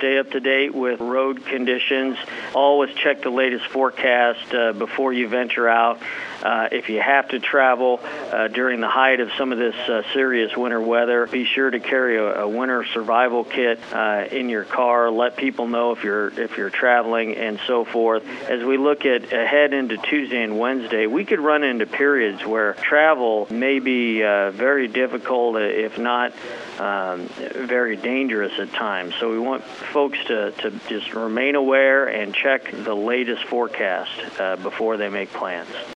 stay up to date with road conditions. Always check the latest forecast before you venture out. If you have to travel during the height of some of this serious winter weather, be sure to carry a winter survival kit in your car. Let people know if you're traveling and so forth. As we look ahead into Tuesday and Wednesday, we could run into periods where travel may be very difficult, if not very dangerous at times. So we want folks to just remain aware and check the latest forecast before they make plans.